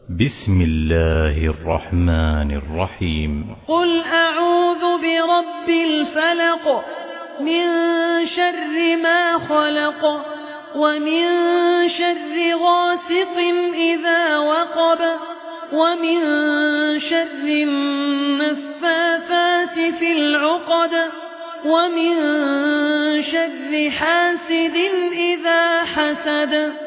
بسم الله الرحمن الرحيم. قل أعوذ برب الفلق من شر ما خلق ومن شر غاسق إذا وقب ومن شر النفاثات في العقد ومن شر حاسد إذا حسد.